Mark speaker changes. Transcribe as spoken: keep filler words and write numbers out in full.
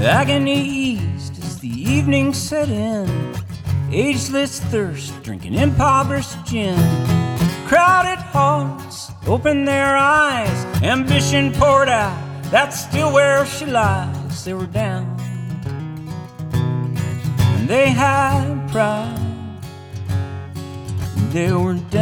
Speaker 1: Agony eased as the evening set in. Ageless thirst, drinking impoverished gin. Crowded hearts opened their eyes. Ambition poured out, that's still where she lies. They were down, and they had pride. They were